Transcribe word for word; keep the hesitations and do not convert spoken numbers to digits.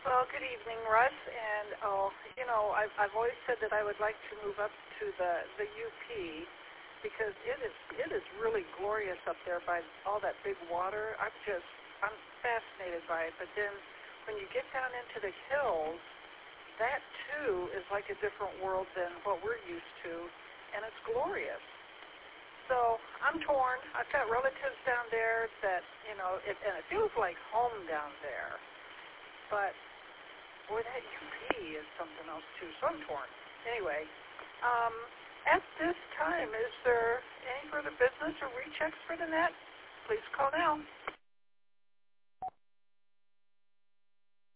Well, good evening, Russ. And oh, you know, I've I've always said that I would like to move up to the the U P because it is it is really glorious up there by all that big water. I'm just I'm fascinated by it. But then when you get down into the hills, that too is like a different world than what we're used to, and it's glorious. So I'm torn. I've got relatives down there that, you know, it, and it feels like home down there. But, boy, that U P is something else, too. So I'm torn. Anyway, um, at this time, is there any further business or rechecks for the net? Please call now.